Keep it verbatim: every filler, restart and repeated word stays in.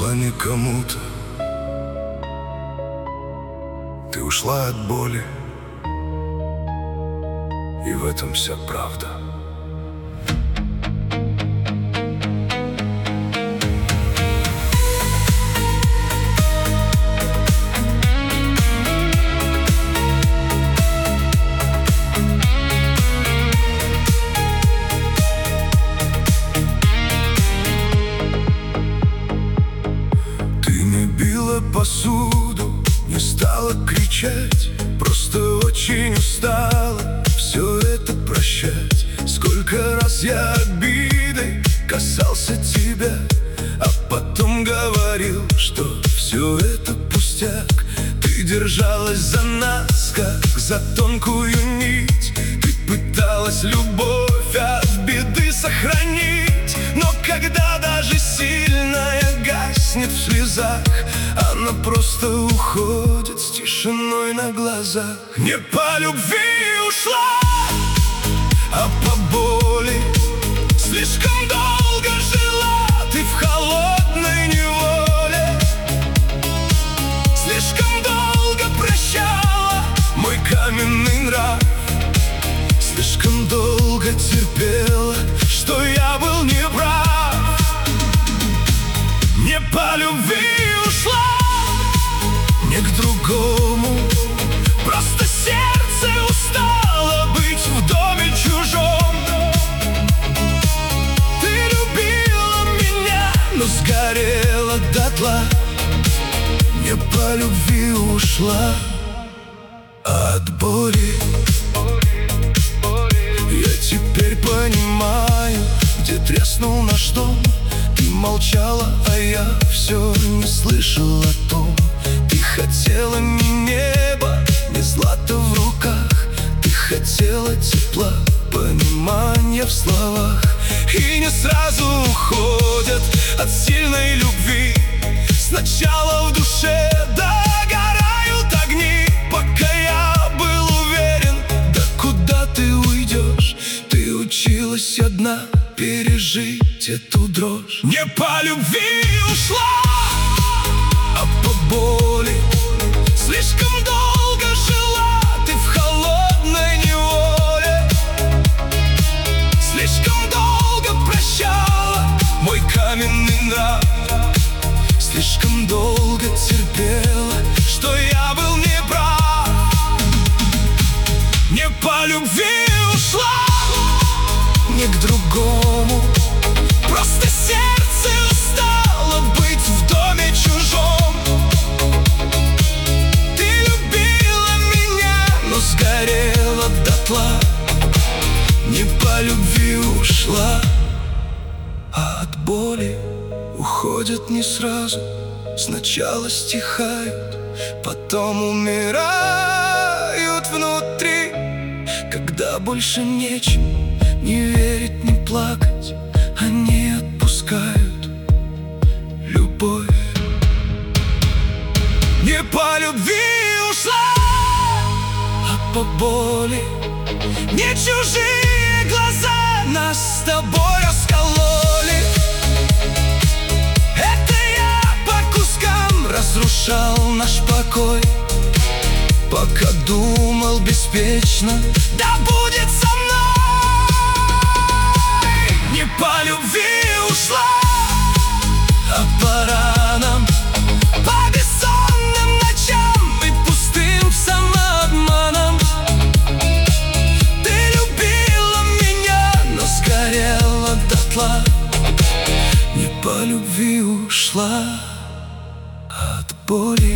ушла не кому-то, ты ушла от боли, и в этом вся правда. Посуду, не стала кричать, просто очень устала все это прощать. Сколько раз я обидой касался тебя, а потом говорил, что все это пустяк. Ты держалась за нас, как за тонкую нить, ты пыталась любовь от беды сохранить. Но когда даже сильная гаснет в слезах, она просто уходит с тишиной на глазах. Не по любви ушла, а по боли. Слишком долго жила ты в холодной неволе, слишком долго прощала мой каменный нрав, слишком долго терпела, что я был неправ. Не по любви ушла, не к другому, просто сердце устало быть в доме чужом. Ты любила меня, но сгорела дотла. Не по любви ушла, а от боли. Я теперь понимаю, где треснул наш дом. Ты молчала, а я все не слышал о том. Ты хотела не небо, не злато в руках, ты хотела тепла, понимания в словах. И не сразу уходят от сильной любви. Сначала в душе догорают огни, пока я был уверен, да куда ты уйдешь. Ты училась одна пережить эту дрожь. Не по любви ушла, а по боли. Слишком долго жила ты в холодной неволе, слишком долго прощала мой каменный нрав, слишком долго терпела, что я был неправ. Не по любви ушла, не к другому, просто сердце устало быть в доме чужом. Ты любила меня, но сгорела дотла. Не по любви ушла, а от боли уходят не сразу. Сначала стихают, потом умирают внутри. Когда больше нечем не верить, не плакать, они отпускают любовь. Не по любви ушла, а по боли. Не чужие глаза нас с тобой раскололи. Это я по кускам разрушал наш покой, пока думал беспечно, да будет со мной. Не по любви ушла, а по ранам, по бессонным ночам и пустым самообманам. Ты любила меня, но сгорела дотла. Не по любви ушла, а от боли.